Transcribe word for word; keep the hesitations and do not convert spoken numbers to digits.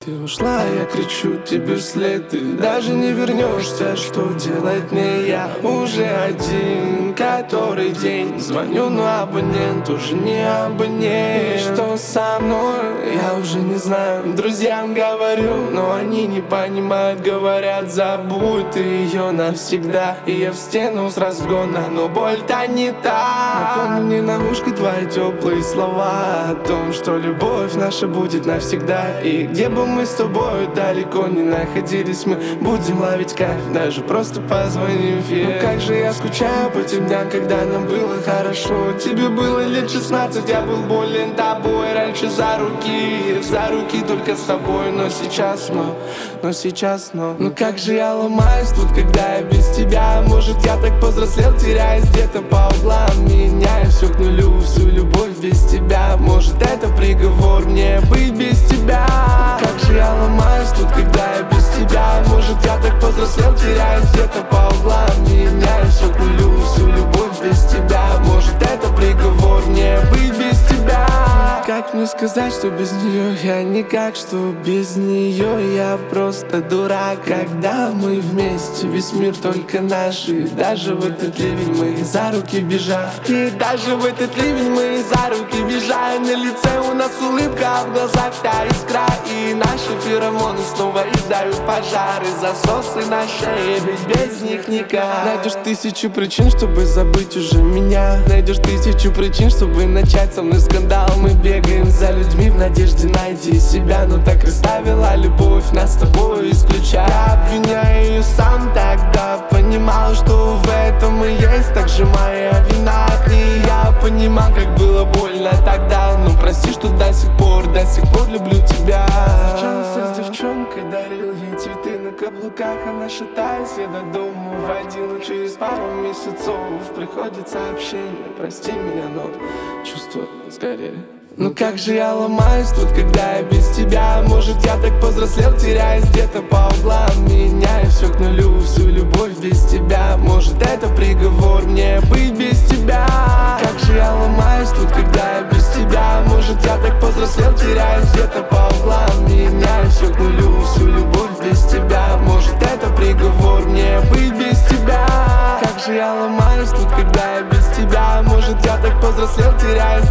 Ты ушла, я кричу тебе вслед, ты даже не вернешься. Что делать мне я уже один, который день звоню, но абонент уже не абонент. И что со мной, я уже не знаю. Друзьям говорю, но они не понимают. Говорят, забудь ты ее навсегда. И я в стену с разгона, но боль-то не та. Напомни мне на ушко твои теплые слова о том, что любовь наша будет навсегда. И где бы мы с тобой далеко не находились, мы будем ловить кайф, даже просто позвонив ей. Ну как же я скучаю по тем дням, когда нам было хорошо. Тебе было лет шестнадцать, я был болен тобой. Раньше за руки, за руки только с тобой. Но сейчас, но, но сейчас, но Ну как же я ломаюсь тут, когда я без тебя. Может я так повзрослел, теряясь где-то по углам. Меняю все к нулю, всю любовь без тебя. Может это приговор мне быть без тебя. Как же я ломаюсь тут, когда я без тебя. Может я так повзрослел, теряюсь где-то по углам. Меняю все к нулю, всю любовь без тебя. Может это приговор мне быть без тебя. Как мне сказать, что без нее я никак, что без нее я просто дурак. Когда мы вместе, весь мир только наш. И даже в этот ливень мы за руки бежали. И даже в этот ливень мы за руки бежали. На лице у нас улыбка, а в глазах та искра. И наши феромоны снова издают пожары. Засосы на шее, ведь без них никак. Найдешь тысячу причин, чтобы забыть уже меня. Найдешь тысячу причин, чтобы начать со мной скандал. Мы бегаем за людьми в надежде найти себя. Но так расставила любовь нас с тобой исключая. Я обвиняю ее сам тогда. Понимал, что в этом и есть также моя вина. И я понимал, как было больно тогда. Но прости, что до сих пор, до сих пор люблю тебя. Встречался с девчонкой, дарил ей цветы на каблуках. Она шатаясь, я до дома водила. Через пару месяцев приходит сообщение: прости меня, но чувства сгорели. Ну как же я ломаюсь тут, когда я без тебя. Может я так повзрослел, теряясь где-то по углам. Меняю все к нулю, всю любовь без тебя. Может это приговор мне быть без тебя. Как же я ломаюсь тут, когда я без тебя. Может я так повзрослел, теряясь где-то по углам. Меняю все к нулю, всю любовь без тебя. Может это приговор мне быть без тебя. Как же я ломаюсь тут, когда я без тебя. Может я так повзрослел, теряясь